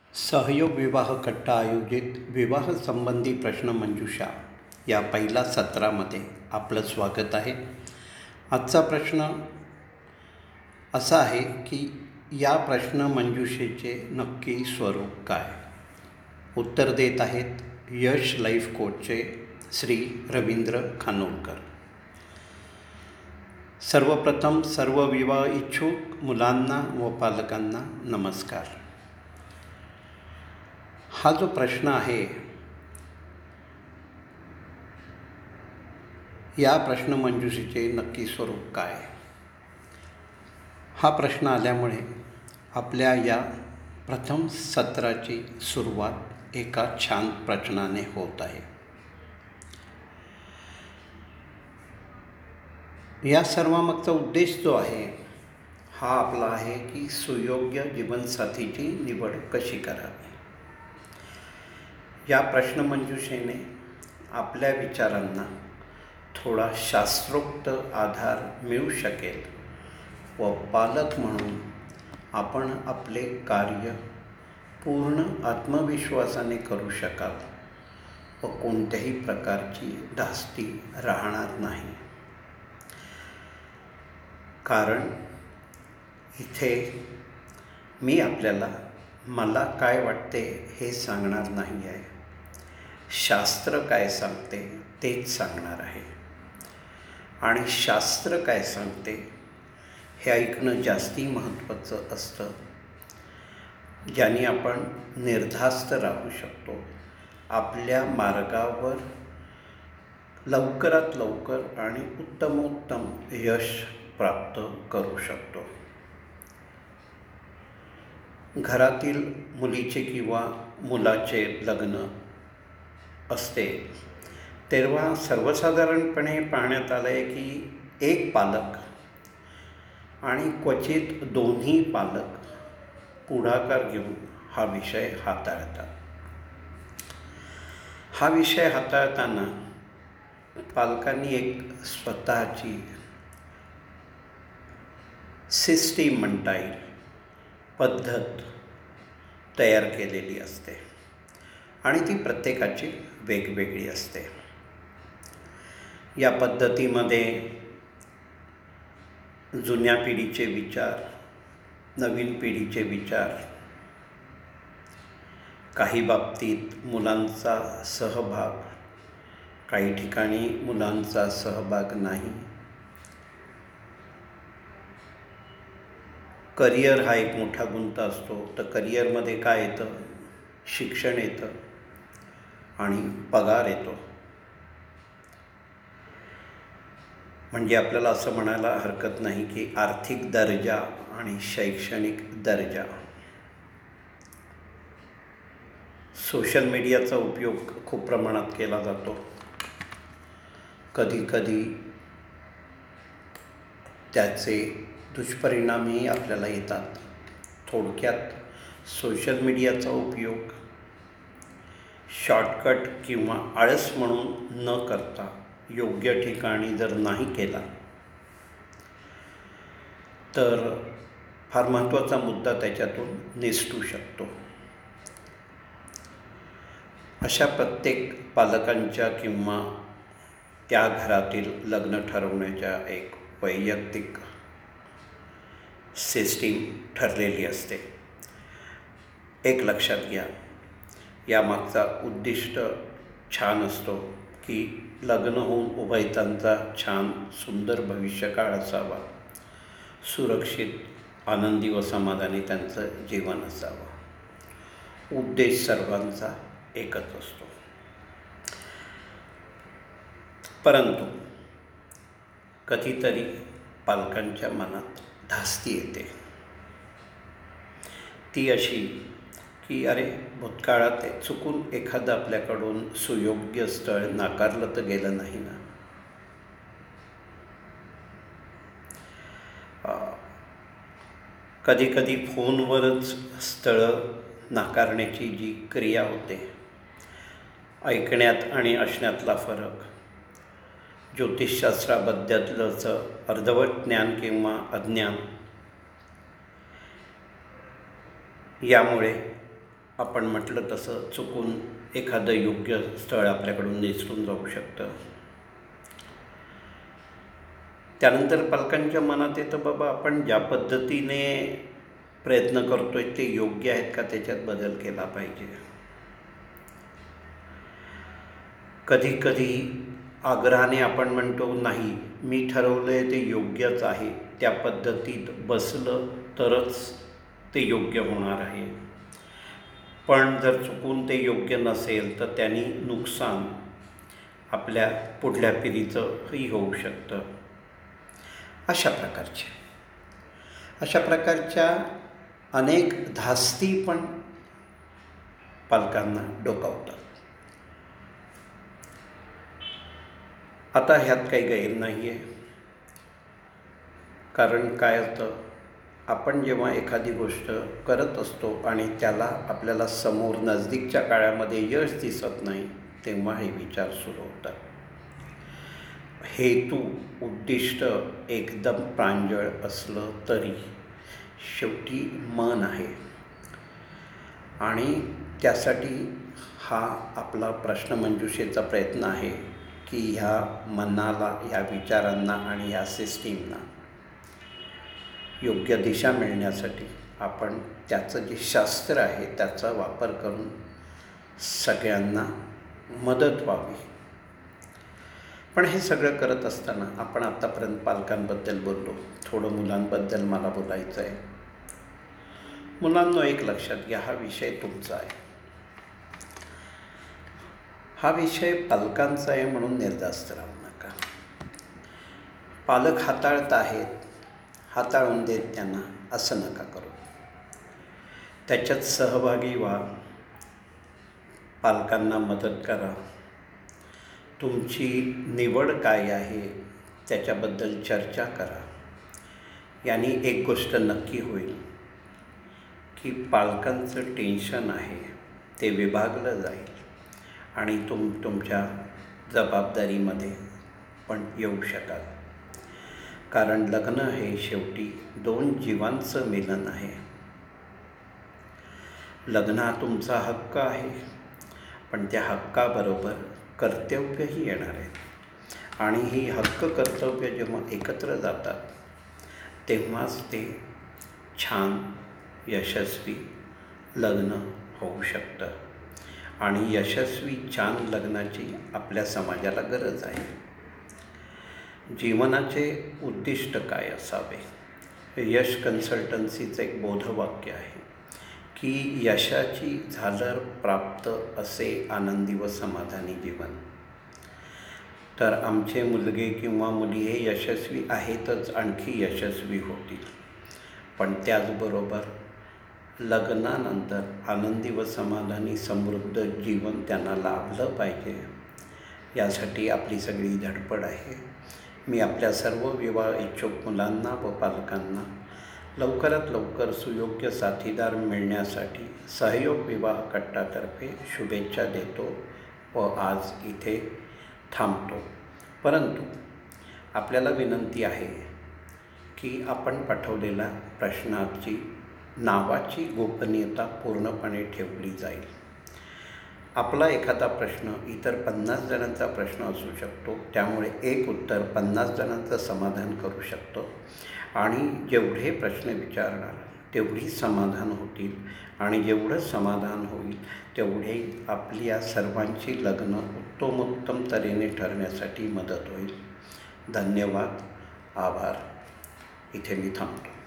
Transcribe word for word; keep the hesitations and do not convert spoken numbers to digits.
सहयोग विवाह कट्टा आयोजित विवाह संबंधी प्रश्नमंजुषा या पहिल्या सत्रामध्ये आपलं स्वागत आहे. आजचा प्रश्न असा आहे की या प्रश्नमंजुषेचे नक्की स्वरूप काय. उत्तर देत आहेत यश लाईफ कोचचे श्री रवींद्र खानोलकर. सर्वप्रथम सर्व विवाह इच्छुक मुलांना व पालकांना नमस्कार. हा जो प्रश्न आहे या प्रश्नमंजुषेचे नक्की स्वरूप काय, हा प्रश्न आल्यामुळे आपल्या या प्रथम सत्राची सुरुवात एका छान प्रश्नाने होत आहे. या सर्वामागचा उद्देश जो आहे हा आपला आहे की सुयोग्य जीवनसाथीची निवड कशी करावी. या प्रश्नमंजुषेने आपल्या विचारांना थोडा शास्त्रोक्त आधार मिळू शकेल व पालक म्हणून आपण आपले कार्य पूर्ण आत्मविश्वासाने करू शकाल व कोणत्याही प्रकारची धास्ती राहणार नाही. कारण इथे मी आपल्याला मला काय वाटते हे सांगणार नाही आहे, शास्त्र काय सांगते तेच सांगणार आहे. आणि शास्त्र काय सांगते हे ऐकणं जास्ती महत्त्वाचं असतं, ज्याने आपण निर्धास्त राहू शकतो, आपल्या मार्गावर लवकरात लवकर आणि उत्तमोत्तम यश प्राप्त करू शकतो. घरातील मुलीचे किंवा मुलाचे लग्न असते तेव्हा सर्वसाधारणपणे पाहण्यात आलं आहे की एक पालक आणि क्वचित दोन्ही पालक पुढाकार घेऊन हा विषय हाताळतात. हा विषय हाताळताना पालकांनी एक स्वतःची सिस्टीम म्हणता येईल, पद्धत तयार केलेली असते आणि ती प्रत्येकाची वेगवेगळी असते. या पद्धतीमध्ये जुन्या पिढीचे विचार, नवीन पिढीचे विचार, काही बाबतीत मुलांचा सहभाग, काही ठिकाणी मुलांचा सहभाग नाही. करिअर हा एक मोठा गुंता असतो. तर करिअरमध्ये काय येतं, शिक्षण येतं आणि पगार येतो. म्हणजे आपल्याला असं म्हणायला हरकत नाही की आर्थिक दर्जा आणि शैक्षणिक दर्जा. सोशल मीडियाचा उपयोग खूप प्रमाणात केला जातो. कधी कधी त्याचे दुष्परिणामही आपल्याला येतात. थोडक्यात सोशल मीडियाचा उपयोग शॉर्टकट किंवा आळस म्हणून न करता योग्य ठिकाणी जर नाही केला तर फार महत्त्वाचा मुद्दा त्याच्यातून निसटू शकतो. अशा प्रत्येक पालकांच्या किंवा त्या घरातील लग्न ठरवण्याच्या एक वैयक्तिक सिस्टीम ठरलेली असते. एक लक्षात घ्या, यामागचा उद्दिष्ट छान असतो की लग्न होऊन उभयतांचा छान सुंदर भविष्यकाळ असावा, सुरक्षित, आनंदी व समाधानी त्यांचं जीवन असावं. उद्देश सर्वांचा एकच असतो. परंतु कधीतरी पालकांच्या मनात धास्ती येते. ती अशी की अरे भूतकाळात चुकून एखादं आपल्याकडून सुयोग्य स्थळ नाकारलं तर गेलं नाही ना. कधी कधी फोनवरच स्थळं नाकारण्याची जी क्रिया होते, ऐकण्यात आणि असण्यातला फरक, ज्योतिषशास्त्राबद्दलचं अर्धवट ज्ञान किंवा अज्ञान, यामुळे आपण म्हटलं तसं चुकून एखादं योग्य स्थळ आपल्याकडून निसटून जाऊ शकतं. त्यानंतर पालकांच्या मनात येतं, बाबा आपण ज्या पद्धतीने प्रयत्न करतोय ते योग्य आहेत का, त्याच्यात बदल केला पाहिजे. कधी कधी आग्रहाने आपण म्हणतो, नाही मी ठरवलंय ते योग्यच आहे, त्या पद्धतीत बसलं तरच ते योग्य होणार आहे. पण जर चुकून ते योग्य नसेल तर त्यांनी नुकसान आपल्या पुढल्या पिढीचंही होऊ शकतं. अशा प्रकारचे अशा प्रकारच्या अनेक धास्ती पण पालकांना डोकावतात. आता ह्यात काही गैर नाही आहे, कारण काय होतं, आपण जेव्हा एखादी गोष्ट करत असतो आणि त्याला आपल्याला समोर नजदीकच्या काळामध्ये यश दिसत नाही, तेव्हा हे विचार सुरू होतात. हेतू उद्दिष्ट एकदम प्रांजळ असलं तरी शेवटी मन आहे आणि त्यासाठी हा आपला प्रश्नमंजुषेचा प्रयत्न आहे की ह्या मनाला, ह्या विचारांना आणि ह्या सिस्टीमना योग्य दिशा मिळण्यासाठी आपण त्याचं जे शास्त्र आहे त्याचा वापर करून सगळ्यांना मदत व्हावी. पण हे सगळं करत असताना आपण आत्तापर्यंत पालकांबद्दल बोललो, थोडं मुलांबद्दल मला बोलायचं आहे. मुलांनो, एक लक्षात घ्या, हा विषय तुमचा आहे. हा विषय पालकांचा आहे म्हणून निर्धास्त राहू नका. पालक हाताळत आहेत, हाताळून देत त्यांना, असं नका करू. त्याच्यात सहभागी व्हा, पालकांना मदत करा. तुमची निवड काय आहे त्याच्याबद्दल चर्चा करा. यानी एक गोष्ट नक्की होईल की पालकांचं टेन्शन आहे ते विभागलं जाईल आणि तुम तुमच्या जबाबदारीमध्ये पण येऊ शकाल. कारण लग्न हे शेवटी दोन जीवांचं मिलन आहे. लग्न हा तुमचा हक्क आहे, पण त्या हक्काबरोबर कर्तव्यही येणार आहे. आणि ही हक्क कर्तव्य जेव्हा एकत्र जातात तेव्हाच ते छान यशस्वी लग्न होऊ शकतं. आणि यशस्वी छान लग्नाची आपल्या समाजाला गरज आहे. जीवनाचे उद्दिष्ट काय असावे? यश कन्सल्टन्सीचं एक बोधवाक्य आहे की यशाची झालर प्राप्त असे आनंदी व समाधानी जीवन. तर आमचे मुलगे किंवा मुली हे यशस्वी आहेतच, आणखी यशस्वी होतील. पण त्याचबरोबर लग्नानंतर आनंदी व समाधानी समृद्ध जीवन त्यांना लाभलं पाहिजे, यासाठी आपली सगळी धडपड आहे. मी आपल्या सर्व विवाह इच्छुक मुलांना व पालकांना लवकरात लवकर सुयोग्य साथीदार मिळण्यासाठी सहयोग विवाह कट्टातर्फे शुभेच्छा देतो व आज इथे थांबतो. परंतु आपल्याला विनंती आहे की आपण पाठवलेल्या प्रश्नाची नावाची गोपनीयता पूर्णपणे ठेवली जाईल. आपला एखादा प्रश्न इतर पन्नास जणांचा प्रश्न असू शकतो, त्यामुळे एक उत्तर पन्नास जणांचं समाधान करू शकतो. आणि जेवढे प्रश्न विचारणार तेवढी समाधान होतील आणि जेवढं समाधान होईल तेवढे आपल्या सर्वांची लग्न उत्तमोत्तम तऱ्हेने ठरण्यासाठी मदत होईल. धन्यवाद, आभार. इथे मी थांबतो.